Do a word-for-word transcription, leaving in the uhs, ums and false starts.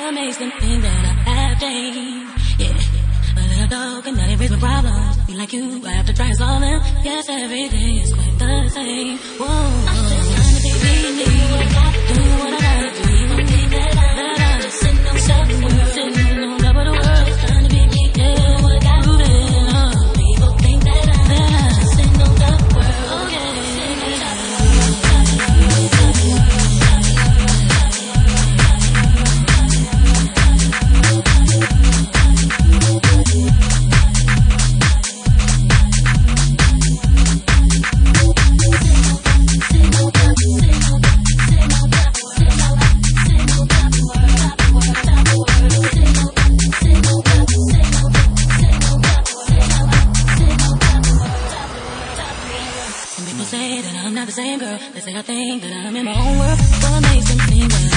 What makes them think that I have changed? Yeah, a little dog and that erase my problems. Be like you, I have to try and solve them. Yes, everything is quite the same. Whoa, I'm just trying to be me. Do what I gotta do. People think that I, that I'm just sitting on top of the world, sitting on top of the world, trying to be me. Yeah, what I gotta do. People think that I, that I'm just sitting on top of the world. Oh yeah. Say that I'm not the same girl. They say I think that I'm in my own world. What makes them think that